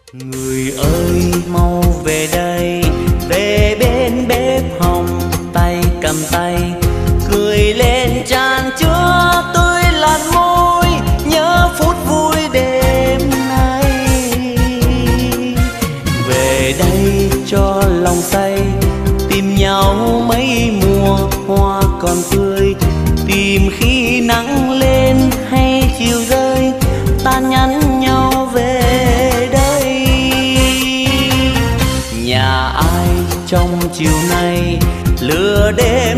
Người ơi mau về đây, về bên bếp hồng, tay cầm tay cười lên tràn chứa tôi làn môi nhớ phút vui đêm nay. Về đây cho lòng say, tìm nhau mấy mùa hoa còn tươi, tìm khi nắng lên hay chiều rơi, ta nhắn nhau về đây. Nhà ai trong chiều nay lửa đêm